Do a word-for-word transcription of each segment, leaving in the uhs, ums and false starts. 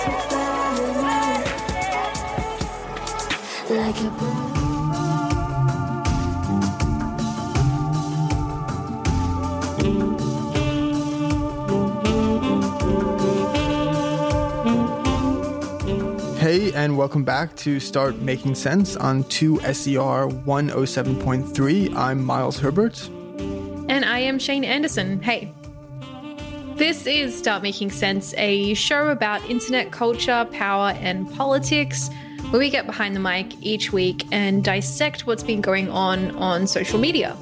Like a Hey, and welcome back to Start Making Sense on two S E R one oh seven point three. I'm Miles Herbert. And I am Shane Anderson. Hey. This is Start Making Sense, a show about internet culture, power, and politics, where we get behind the mic each week and dissect what's been going on on social media.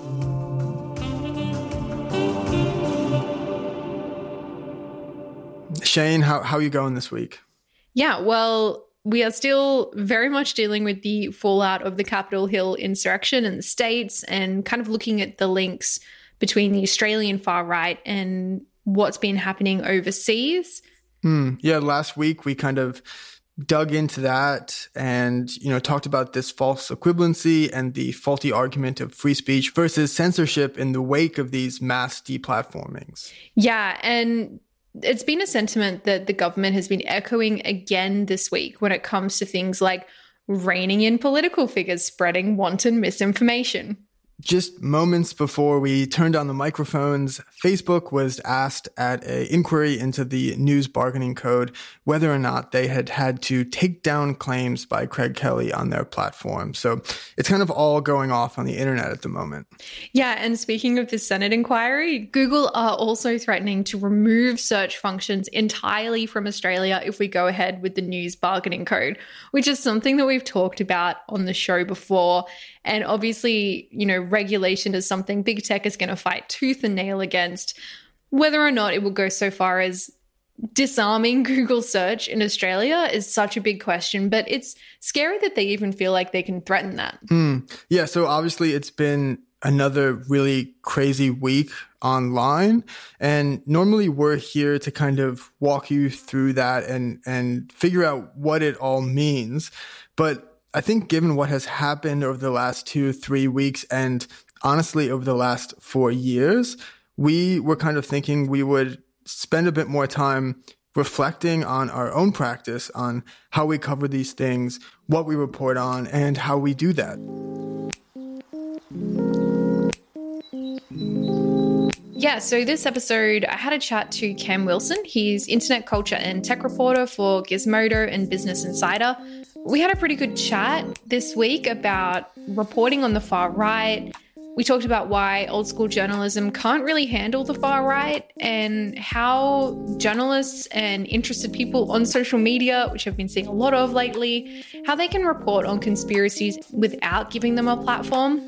Shane, how, how are you going this week? Yeah, well, we are still very much dealing with the fallout of the Capitol Hill insurrection in the States and kind of looking at the links between the Australian far right and what's been happening overseas. Mm, yeah, last week we kind of dug into that and, you know, talked about this false equivalency and the faulty argument of free speech versus censorship in the wake of these mass deplatformings. Yeah, and it's been a sentiment that the government has been echoing again this week when it comes to things like reining in political figures spreading wanton misinformation. Just moments before we turned on the microphones, Facebook was asked at an inquiry into the news bargaining code whether or not they had had to take down claims by Craig Kelly on their platform. So it's kind of all going off on the internet at the moment. Yeah, and speaking of the Senate inquiry, Google are also threatening to remove search functions entirely from Australia if we go ahead with the news bargaining code, which is something that we've talked about on the show before. And obviously, you know, regulation is something big tech is going to fight tooth and nail against. Whether or not it will go so far as disarming Google search in Australia is such a big question, but it's scary that they even feel like they can threaten that. Mm. Yeah, so obviously it's been another really crazy week online, and normally we're here to kind of walk you through that and and figure out what it all means. But I think given what has happened over the last two, three weeks, and honestly over the last four years, we were kind of thinking we would spend a bit more time reflecting on our own practice, on how we cover these things, what we report on, and how we do that. Yeah, so this episode, I had a chat to Cam Wilson. He's internet culture and tech reporter for Gizmodo and Business Insider. We had a pretty good chat this week about reporting on the far right. We talked about why old school journalism can't really handle the far right and how journalists and interested people on social media, which I've been seeing a lot of lately, how they can report on conspiracies without giving them a platform.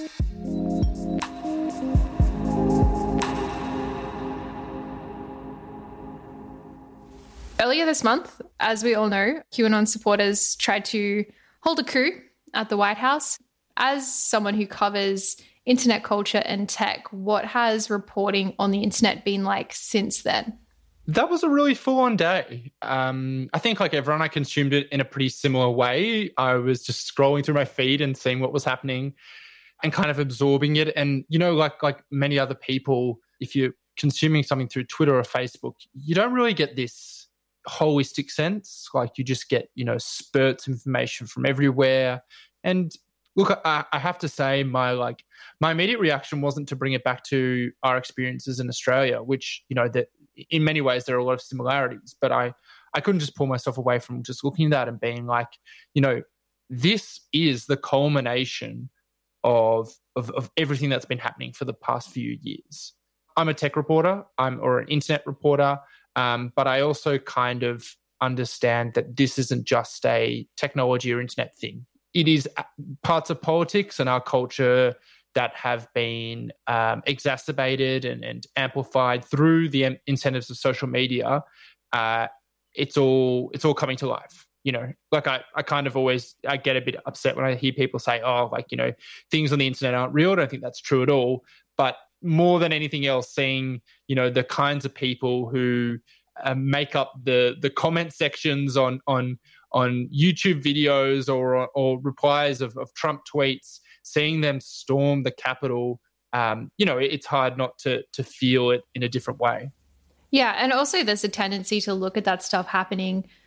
Earlier this month, as we all know, QAnon supporters tried to hold a coup at the White House. As someone who covers internet culture and tech, what has reporting on the internet been like since then? That was a really full-on day. Um, I think like everyone, I consumed it in a pretty similar way. I was just scrolling through my feed and seeing what was happening and kind of absorbing it. And, you know, like like many other people, if you're consuming something through Twitter or Facebook, you don't really get this holistic sense. Like you just get, you know, spurts of information from everywhere. And look, I, I have to say my like my immediate reaction wasn't to bring it back to our experiences in Australia, which, you know, that in many ways there are a lot of similarities, but I, I couldn't just pull myself away from just looking at that and being like, you know, this is the culmination of, of, of everything that's been happening for the past few years. I'm a tech reporter, I'm or an internet reporter. Um, but I also kind of understand that this isn't just a technology or internet thing. It is parts of politics and our culture that have been um, exacerbated and, and amplified through the incentives of social media. Uh, it's all it's all coming to life. You know, like I, I kind of always I get a bit upset when I hear people say, "Oh, like you know, things on the internet aren't real." I don't think that's true at all. But more than anything else, seeing, you know, the kinds of people who uh, make up the the comment sections on on on YouTube videos or or replies of, of Trump tweets, seeing them storm the Capitol, um, you know, it's hard not to to feel it in a different way. Yeah, and also there's a tendency to look at that stuff happening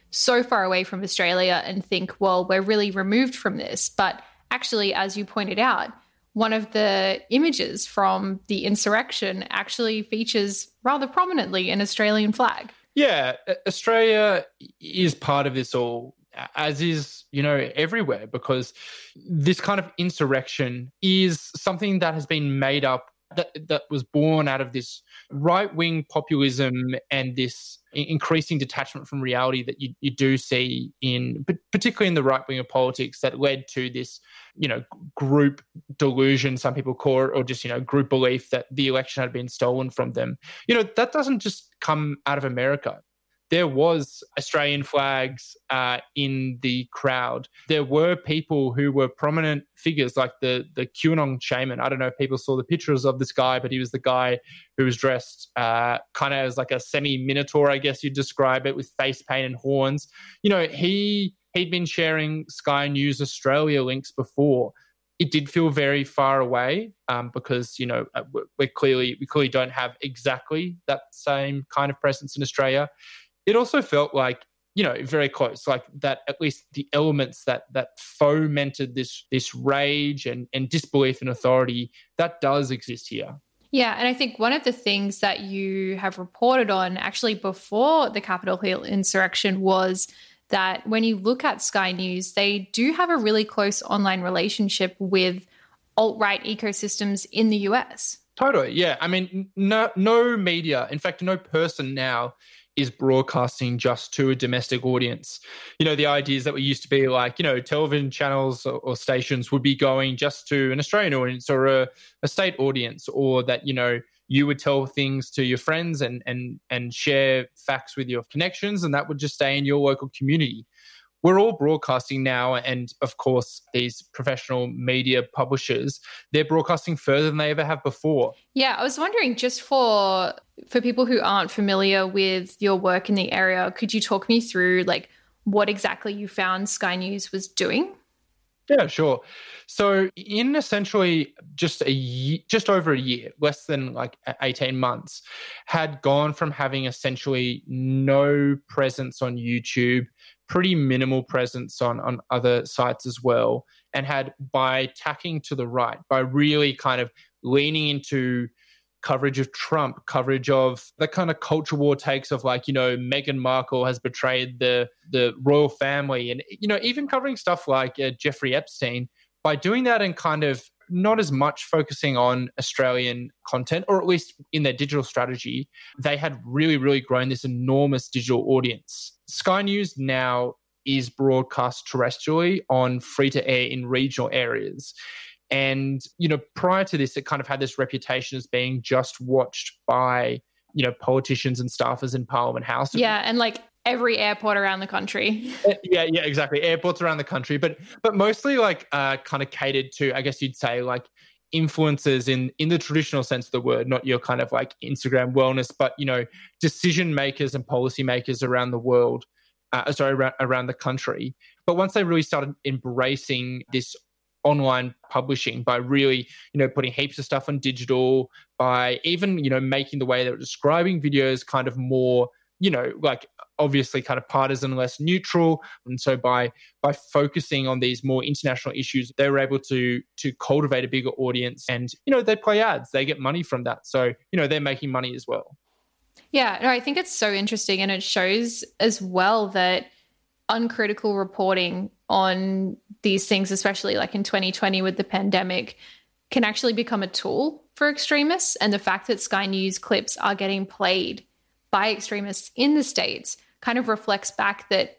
so far away from Australia and think, well, we're really removed from this. But actually, as you pointed out, one of the images from the insurrection actually features rather prominently an Australian flag. Yeah, Australia is part of this all, as is, you know, everywhere, because this kind of insurrection is something that has been made up, that that was born out of this right-wing populism and this increasing detachment from reality that you, you do see in, particularly in the right wing of politics, that led to this, you know, group delusion, some people call it, or just, you know, group belief that the election had been stolen from them. You know, that doesn't just come out of America. There was Australian flags uh, in the crowd. There were people who were prominent figures, like the the QAnon shaman. I don't know if people saw the pictures of this guy, but he was the guy who was dressed uh, kind of as like a semi-minotaur, I guess you'd describe it, with face paint and horns. You know, he he'd been sharing Sky News Australia links before. It did feel very far away um, because, you know, we're clearly we clearly don't have exactly that same kind of presence in Australia. It also felt like, you know, very close, like that at least the elements that that fomented this this rage and, and disbelief in authority, that does exist here. Yeah, and I think one of the things that you have reported on actually before the Capitol Hill insurrection was that when you look at Sky News, they do have a really close online relationship with alt-right ecosystems in the U S. Totally, yeah. I mean, no, no media, in fact, no person now is broadcasting just to a domestic audience. You know, the ideas that we used to be like, you know, television channels or, or stations would be going just to an Australian audience or a, a state audience, or that, you know, you would tell things to your friends and and and share facts with your connections, and that would just stay in your local community. We're all broadcasting now, and of course, these professional media publishers, they're broadcasting further than they ever have before. Yeah, I was wondering, just for for people who aren't familiar with your work in the area, could you talk me through like what exactly you found Sky News was doing? Yeah, sure. So in essentially just a year, just over a year, less than like eighteen months, had gone from having essentially no presence on YouTube, pretty minimal presence on, on other sites as well, and had, by tacking to the right, by really kind of leaning into coverage of Trump, coverage of the kind of culture war takes of like, you know, Meghan Markle has betrayed the the royal family, and, you know, even covering stuff like uh, Jeffrey Epstein, by doing that and kind of not as much focusing on Australian content, or at least in their digital strategy, they had really, really grown this enormous digital audience. Sky News now is broadcast terrestrially on free-to-air in regional areas. And, you know, prior to this, it kind of had this reputation as being just watched by, you know, politicians and staffers in Parliament House. Yeah, and like every airport around the country. Yeah, yeah, exactly. Airports around the country, but but mostly like uh, kind of catered to, I guess you'd say, like influencers in in the traditional sense of the word, not your kind of like Instagram wellness, but, you know, decision makers and policy makers around the world, uh, sorry, around, around the country. But once they really started embracing this online publishing by really, you know, putting heaps of stuff on digital, by even, you know, making the way they were describing videos kind of more, you know, like obviously kind of partisan, less neutral. And so by by focusing on these more international issues, they were able to to cultivate a bigger audience, and, you know, they play ads, they get money from that. So, you know, they're making money as well. Yeah, no, I think it's so interesting, and it shows as well that uncritical reporting on these things, especially like in twenty twenty with the pandemic, can actually become a tool for extremists. And the fact that Sky News clips are getting played by extremists in the States kind of reflects back that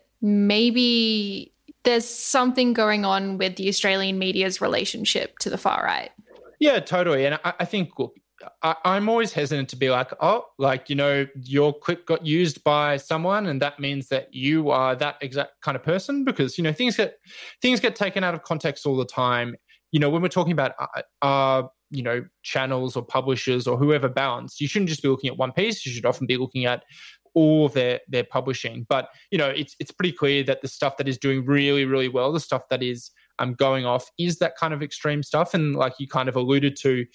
maybe there's something going on with the Australian media's relationship to the far right. Yeah, totally. And I, I think, look, I, I'm always hesitant to be like, oh, like, you know, your clip got used by someone and that means that you are that exact kind of person, because, you know, things get things get taken out of context all the time. You know, when we're talking about uh, uh you know, channels or publishers or whoever balanced, you shouldn't just be looking at one piece. You should often be looking at all of their their publishing. But, you know, it's it's pretty clear that the stuff that is doing really, really well, the stuff that is um going off, is that kind of extreme stuff. And like you kind of alluded to,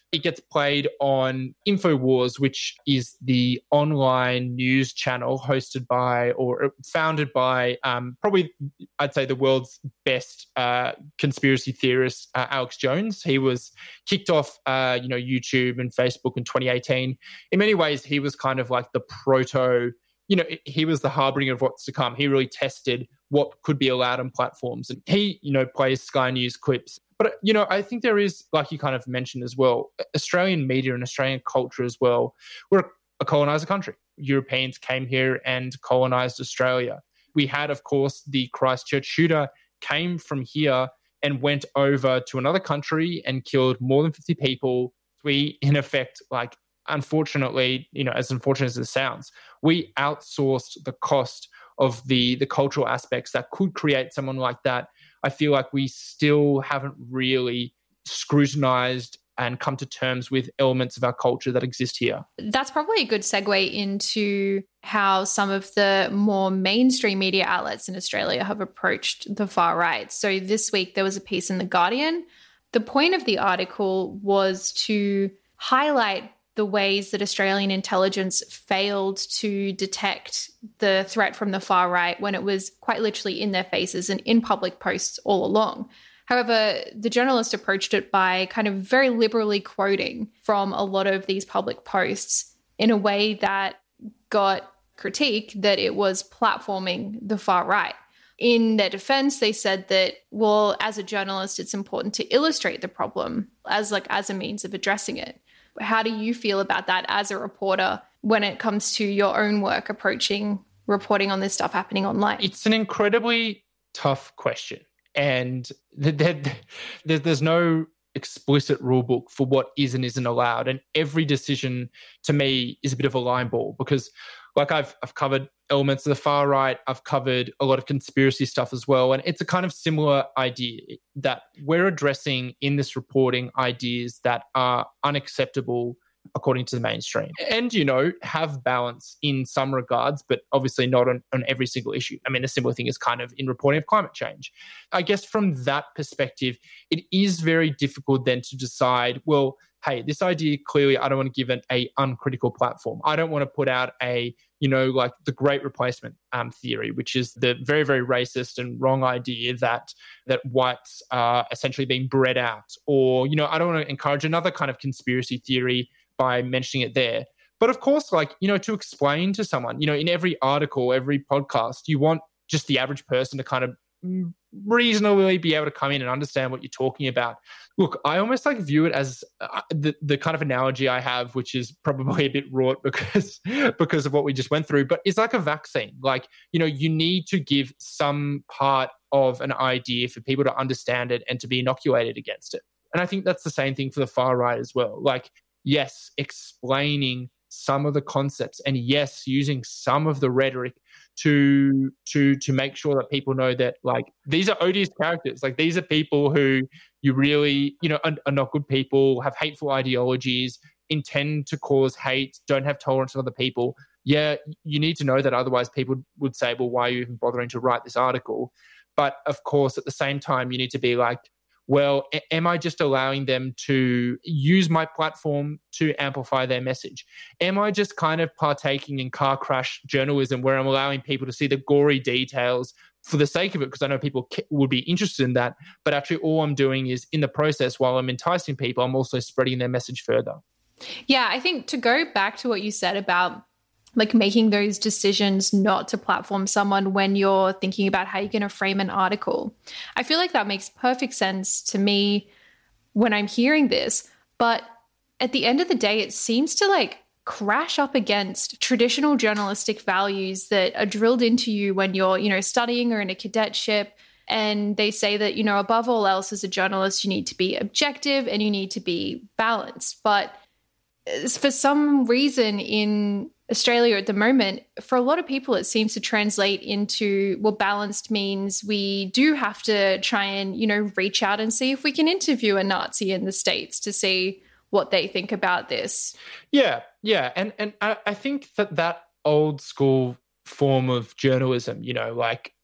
it gets played on InfoWars, which is the online news channel hosted by or founded by um, probably, I'd say, the world's best uh, conspiracy theorist, uh, Alex Jones. He was kicked off, uh, you know, YouTube and Facebook in twenty eighteen. In many ways, he was kind of like the proto, you know, he was the harbinger of what's to come. He really tested what could be allowed on platforms. And he, you know, plays Sky News clips. But, you know, I think there is, like you kind of mentioned as well, Australian media and Australian culture as well. We're a colonizer country. Europeans came here and colonized Australia. We had, of course, the Christchurch shooter came from here and went over to another country and killed more than fifty people. We, in effect, like, unfortunately, you know, as unfortunate as it sounds, we outsourced the cost of the, the cultural aspects that could create someone like that. I feel like we still haven't really scrutinized and come to terms with elements of our culture that exist here. That's probably a good segue into how some of the more mainstream media outlets in Australia have approached the far right. So this week there was a piece in The Guardian. The point of the article was to highlight the ways that Australian intelligence failed to detect the threat from the far right when it was quite literally in their faces and in public posts all along. However, the journalist approached it by kind of very liberally quoting from a lot of these public posts in a way that got critique that it was platforming the far right. In their defense, they said that, well, as a journalist, it's important to illustrate the problem as like as a means of addressing it. How do you feel about that as a reporter when it comes to your own work approaching reporting on this stuff happening online? It's an incredibly tough question. And there's no explicit rule book for what is and isn't allowed. And every decision to me is a bit of a line ball because like I've I've covered elements of the far right, I've covered a lot of conspiracy stuff as well. And it's a kind of similar idea that we're addressing in this reporting ideas that are unacceptable according to the mainstream and, you know, have balance in some regards, but obviously not on, on every single issue. I mean, a similar thing is kind of in reporting of climate change. I guess from that perspective, it is very difficult then to decide, well, hey, this idea clearly I don't want to give it a uncritical platform. I don't want to put out a, you know, like the Great Replacement um, theory, which is the very, very racist and wrong idea that that whites are essentially being bred out. Or, you know, I don't want to encourage another kind of conspiracy theory by mentioning it there. But of course, like, you know, to explain to someone, you know, in every article, every podcast, you want just the average person to kind of reasonably be able to come in and understand what you're talking about. Look, I almost like view it as uh, the the kind of analogy I have, which is probably a bit wrought because because of what we just went through, but it's like a vaccine. Like, you know, you need to give some part of an idea for people to understand it and to be inoculated against it. And I think that's the same thing for the far right as well. Like, yes, explaining some of the concepts and yes, using some of the rhetoric to to to make sure that people know that like these are odious characters. Like these are people who you really, you know, are, are not good people, have hateful ideologies, intend to cause hate, don't have tolerance for other people. Yeah, you need to know that, otherwise people would say, well, why are you even bothering to write this article? But of course, at the same time, you need to be like, well, a- am I just allowing them to use my platform to amplify their message? Am I just kind of partaking in car crash journalism where I'm allowing people to see the gory details for the sake of it, because I know people ca- would be interested in that, but actually all I'm doing is in the process, while I'm enticing people, I'm also spreading their message further. Yeah, I think to go back to what you said about like making those decisions not to platform someone when you're thinking about how you're going to frame an article. I feel like that makes perfect sense to me when I'm hearing this. But at the end of the day, it seems to like crash up against traditional journalistic values that are drilled into you when you're, you know, studying or in a cadetship. And they say that, you know, above all else, as a journalist, you need to be objective and you need to be balanced. But for some reason in Australia at the moment, for a lot of people, it seems to translate into, well, balanced means we do have to try and, you know, reach out and see if we can interview a Nazi in the States to see what they think about this. Yeah, yeah. And and I, I think that that old school form of journalism, you know, like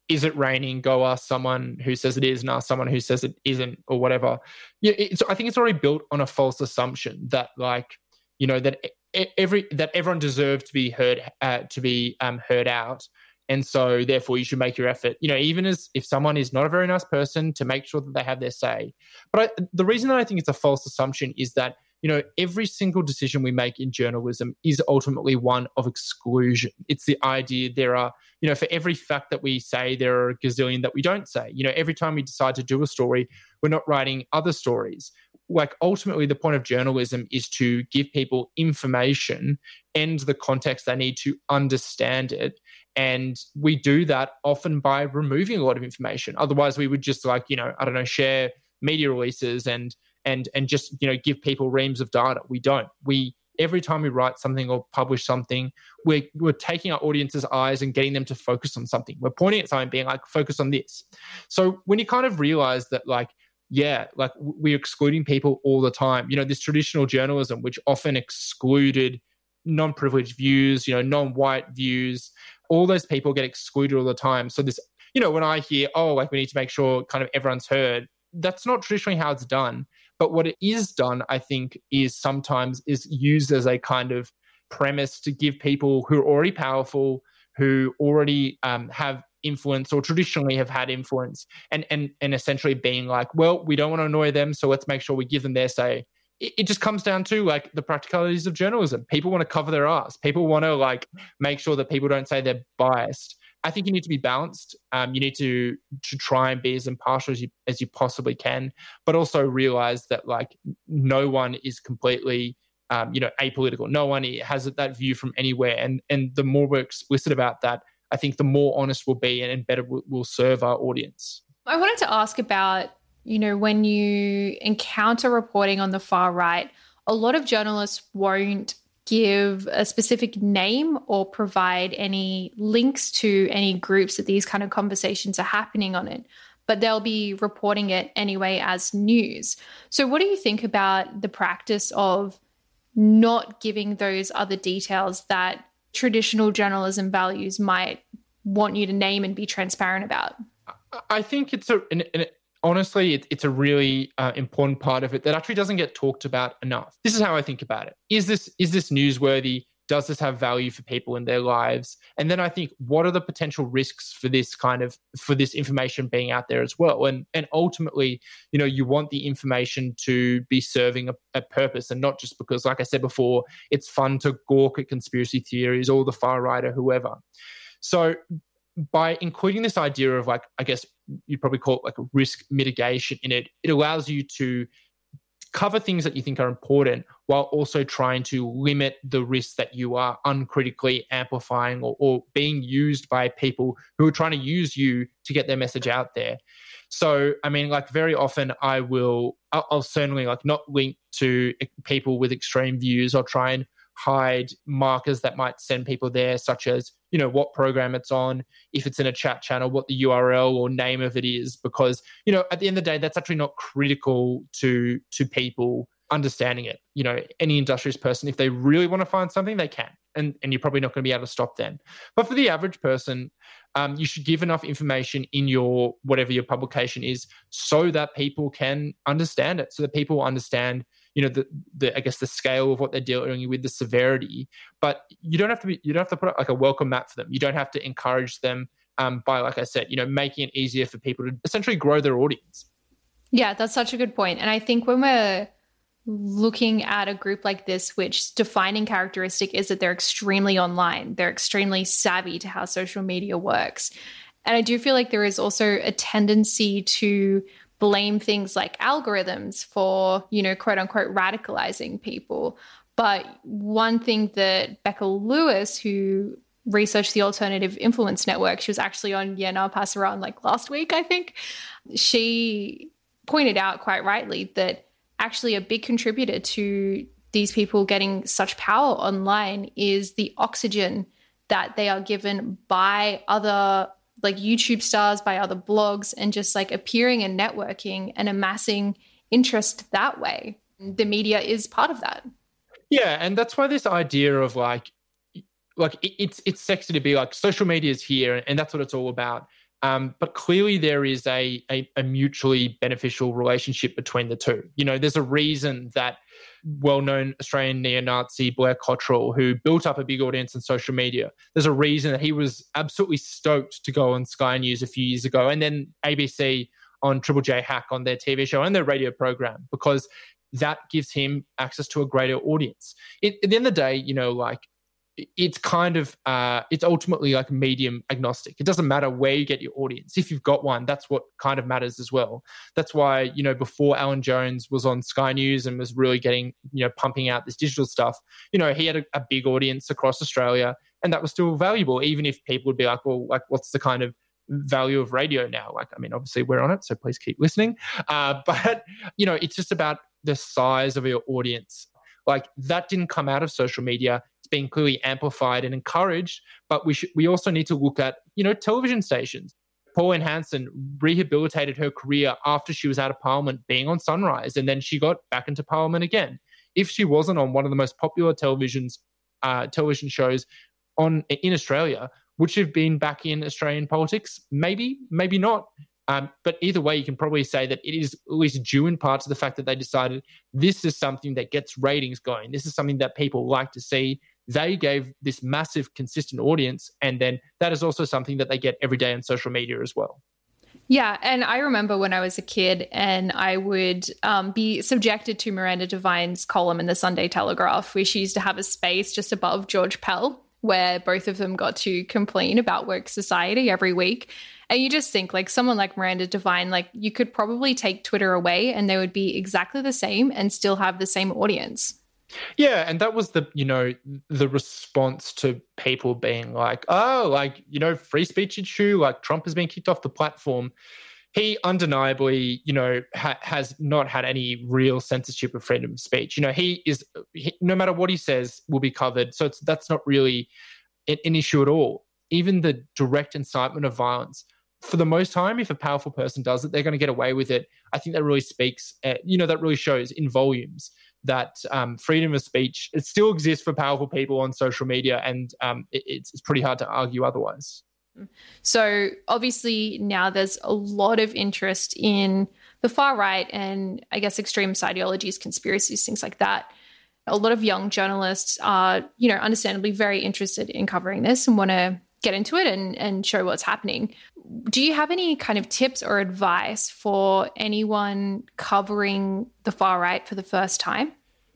is it raining? Go ask someone who says it is and ask someone who says it isn't, or whatever. Yeah, it's, I think it's already built on a false assumption that, like, you know, that every that everyone deserves to be heard uh, to be um, heard out, and so therefore you should make your effort. You know, even as if someone is not a very nice person, to make sure that they have their say. But I, the reason that I think it's a false assumption is that, you know, every single decision we make in journalism is ultimately one of exclusion. It's the idea there are, you know, for every fact that we say, there are a gazillion that we don't say. You know, every time we decide to do a story, we're not writing other stories. Like, ultimately, the point of journalism is to give people information and the context they need to understand it. And we do that often by removing a lot of information. Otherwise, we would just, like, you know, I don't know, share media releases and and and just, you know, give people reams of data. We don't. We every time we write something or publish something, we're we're taking our audience's eyes and getting them to focus on something. We're pointing at something, being like, focus on this. So when you kind of realize that, like, yeah, like, we're excluding people all the time. You know, this traditional journalism, which often excluded non-privileged views, you know, non-white views, all those people get excluded all the time. So this, you know, when I hear, oh, like, we need to make sure kind of everyone's heard, that's not traditionally how it's done. But what it is done, I think, is sometimes is used as a kind of premise to give people who are already powerful, who already um, have influence or traditionally have had influence, and and and essentially being like, well, we don't want to annoy them, so let's make sure we give them their say. It, it just comes down to, like, the practicalities of journalism. People want to cover their ass. People want to, like, make sure that people don't say they're biased. I think you need to be balanced. Um, you need to to try and be as impartial as you as you possibly can, but also realize that, like, no one is completely, um, you know, apolitical. No one has that view from anywhere, and and the more we're explicit about that, I think the more honest we'll be, and, and better we'll, we'll serve our audience. I wanted to ask about, you know, when you encounter reporting on the far right, a lot of journalists won't give a specific name or provide any links to any groups that these kind of conversations are happening on it, but they'll be reporting it anyway as news. So what do you think about the practice of not giving those other details that traditional journalism values might want you to name and be transparent about? I think it's a, an, an, honestly, it, it's a really uh, important part of it that actually doesn't get talked about enough. This is how I think about it. Is this is this newsworthy? Does this have value for people in their lives? And then I think, what are the potential risks for this kind of, for this information being out there as well? And and ultimately, you know, you want the information to be serving a, a purpose, and not just because, like I said before, it's fun to gawk at conspiracy theories or the far right or whoever. So by including this idea of, like, I guess you'd probably call it like a risk mitigation in it, it allows you to cover things that you think are important while also trying to limit the risk that you are uncritically amplifying or, or being used by people who are trying to use you to get their message out there. So, I mean, like, very often I will, I'll, I'll certainly, like, not link to people with extreme views. I'll try and hide markers that might send people there, such as, you know, what program it's on, if it's in a chat channel, what the U R L or name of it is, because, you know, at the end of the day, that's actually not critical to to people understanding it. You know, any industrious person, if they really want to find something, they can, and and you're probably not going to be able to stop them. But for the average person, um, you should give enough information in your, whatever your publication is, so that people can understand it, so that people understand, you know, the, the I guess the scale of what they're dealing with, the severity. But you don't have to be, you don't have to put up like a welcome mat for them. You don't have to encourage them um, by, like I said, you know, making it easier for people to essentially grow their audience. Yeah, that's such a good point. And I think when we're looking at a group like this, which defining characteristic is that they're extremely online, they're extremely savvy to how social media works. And I do feel like there is also a tendency to blame things like algorithms for, you know, quote unquote, radicalizing people. But one thing that Becca Lewis, who researched the Alternative Influence Network, she was actually on Yeah Nah Pass Around like last week, I think, she pointed out quite rightly that actually a big contributor to these people getting such power online is the oxygen that they are given by other, like, YouTube stars, by other blogs, and just like appearing and networking and amassing interest that way. The media is part of that. Yeah, and that's why this idea of like, like it, it's it's sexy to be like, social media is here, and that's what it's all about. Um, but clearly there is a, a, a mutually beneficial relationship between the two. You know, there's a reason that well-known Australian neo-Nazi Blair Cottrell, who built up a big audience on social media, there's a reason that he was absolutely stoked to go on Sky News a few years ago, and then A B C on Triple J Hack on their T V show and their radio program, because that gives him access to a greater audience. It, at the end of the day, you know, like, it's kind of, uh, it's ultimately like medium agnostic. It doesn't matter where you get your audience. If you've got one, that's what kind of matters as well. That's why, you know, before Alan Jones was on Sky News and was really getting, you know, pumping out this digital stuff, you know, he had a, a big audience across Australia, and that was still valuable, even if people would be like, well, like, what's the kind of value of radio now? Like, I mean, obviously we're on it, so please keep listening. Uh, but, you know, it's just about the size of your audience. Like, that didn't come out of social media. It's being clearly amplified and encouraged, but we should, we also need to look at, you know, television stations. Pauline Hanson rehabilitated her career after she was out of Parliament being on Sunrise, and then she got back into Parliament again. If she wasn't on one of the most popular televisions, uh, television shows on in Australia, would she have been back in Australian politics? Maybe, maybe not. Um, but either way, you can probably say that it is at least due in part to the fact that they decided this is something that gets ratings going. This is something that people like to see. They gave this massive, consistent audience, and then that is also something that they get every day on social media as well. Yeah, and I remember when I was a kid and I would um, be subjected to Miranda Devine's column in the Sunday Telegraph, where she used to have a space just above George Pell, where both of them got to complain about work society every week. And you just think, like, someone like Miranda Devine, like, you could probably take Twitter away and they would be exactly the same and still have the same audience. Yeah, and that was the, you know, the response to people being like, oh, like, you know, free speech issue, like Trump has been kicked off the platform. He undeniably, you know, ha- has not had any real censorship of freedom of speech. You know, he is, he, no matter what he says, will be covered. So it's, that's not really an, an issue at all. Even the direct incitement of violence, for the most time, if a powerful person does it, they're going to get away with it. I think that really speaks, uh, you know, that really shows in volumes that um, freedom of speech, it still exists for powerful people on social media, and um, it, it's, it's pretty hard to argue otherwise. So obviously now there's a lot of interest in the far right and I guess extremist ideologies, conspiracies, things like that. A lot of young journalists are, you know, understandably very interested in covering this and want to get into it and, and show what's happening. Do you have any kind of tips or advice for anyone covering the far right for the first time?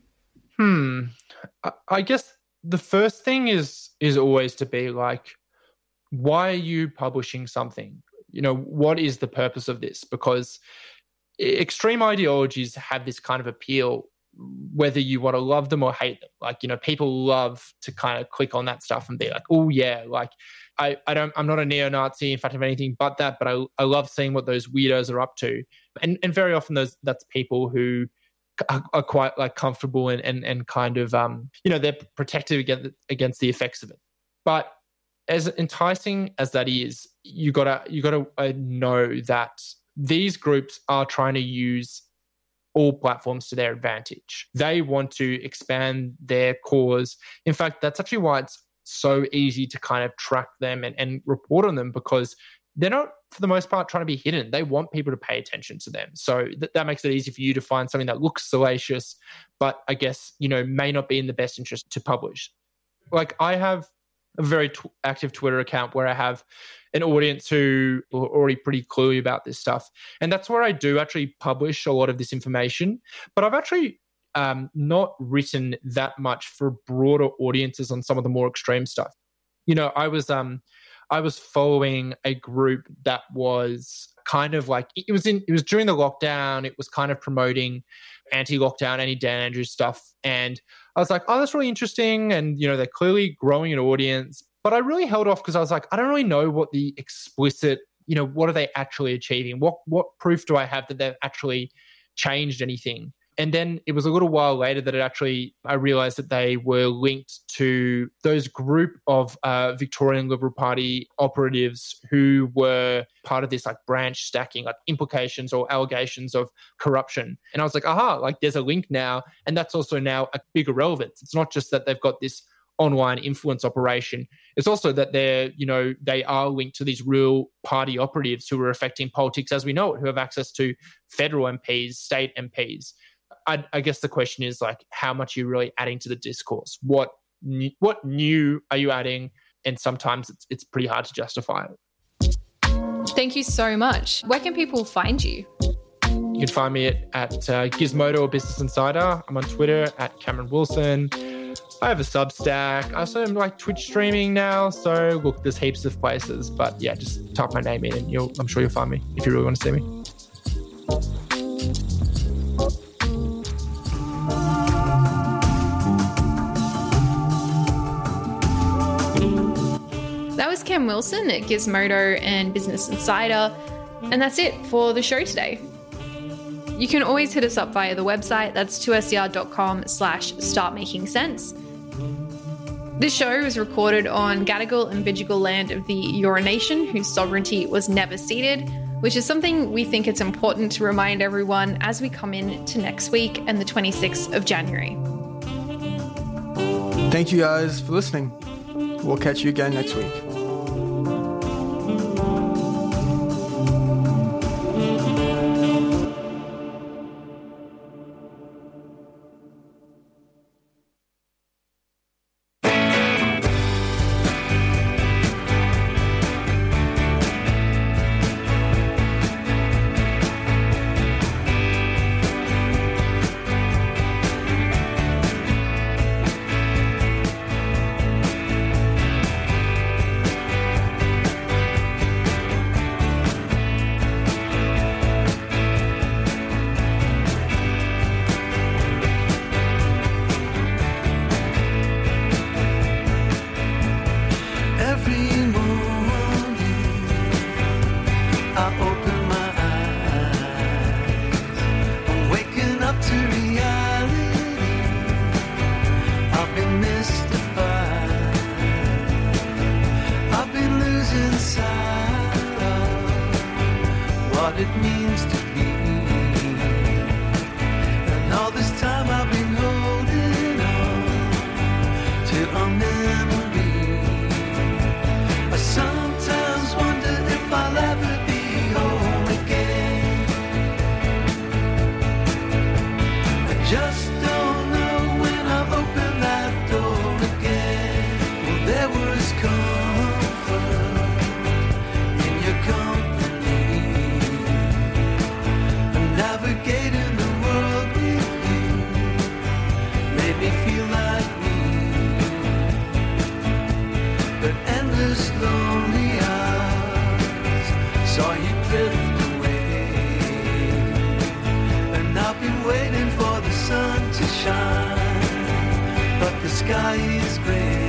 Hmm. I, I guess the first thing is is always to be like, why are you publishing something? You know, what is the purpose of this? Because extreme ideologies have this kind of appeal, whether you want to love them or hate them. Like, you know, people love to kind of click on that stuff and be like, oh yeah, like I, I don't, I'm not a neo-Nazi, in fact, of anything but that, but I, I love seeing what those weirdos are up to. And and very often those that's people who are, are quite like comfortable and, and, and kind of, um, you know, they're protective against, against the effects of it. But as enticing as that is, you gotta, you gotta uh, know that these groups are trying to use all platforms to their advantage. They want to expand their cause. In fact, that's actually why it's so easy to kind of track them and, and report on them, because they're not, for the most part, trying to be hidden. They want people to pay attention to them. So th- that makes it easy for you to find something that looks salacious, but I guess, you know, may not be in the best interest to publish. Like, I have a very t- active Twitter account where I have an audience who are already pretty cluey about this stuff. And that's where I do actually publish a lot of this information. But I've actually um, not written that much for broader audiences on some of the more extreme stuff. You know, I was um, I was following a group that was kind of like, it was in, it was during the lockdown. It was kind of promoting anti-lockdown, anti-Dan Andrews stuff. And I was like, oh, that's really interesting. And, you know, they're clearly growing an audience. But I really held off because I was like, I don't really know what the explicit, you know, what are they actually achieving? What what proof do I have that they've actually changed anything? And then it was a little while later that it actually, I realized that they were linked to those group of uh, Victorian Liberal Party operatives who were part of this like branch stacking, like implications or allegations of corruption. And I was like, aha, like there's a link now. And that's also now a bigger relevance. It's not just that they've got this online influence operation. It's also that they're, you know, they are linked to these real party operatives who are affecting politics as we know it, who have access to federal M Ps, state M Ps. I, I guess the question is like, how much are you really adding to the discourse? What what new are you adding? And sometimes it's, it's pretty hard to justify it. Thank you so much. Where can people find you? You can find me at, at uh, Gizmodo or Business Insider. I'm on Twitter at Cameron Wilson. I have a Substack. I also am like Twitch streaming now. So look, there's heaps of places. But yeah, just type my name in and you'll, I'm sure you'll find me if you really want to see me. That was Cam Wilson at Gizmodo and Business Insider. And that's it for the show today. You can always hit us up via the website. That's two s e r dot com slash start making sense. This show was recorded on Gadigal and Bidjigal land of the Eora Nation, whose sovereignty was never ceded, which is something we think it's important to remind everyone as we come in to next week and the twenty-sixth of January. Thank you guys for listening. We'll catch you again next week. Sky is gray.